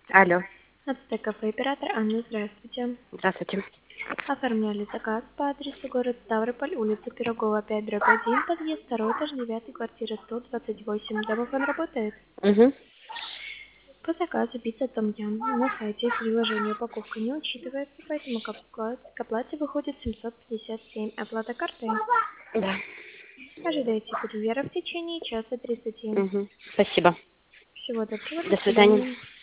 Алло, АЦТ кафе оператор Анна, здравствуйте. здравствуйте. Оформляли заказ по адресу город Ставрополь, улица Пирогова, 5/1, подъезд, второй этаж, 9, квартира 128. Домофон работает? Угу. По заказу пицца Том Ям на сайте приложения упаковка не учитывается, поэтому к оплате выходит 757. Оплата картой. Да. Ожидайте курьера в течение часа 30. Угу. Спасибо. Всего доброго, До до свидания. свидания.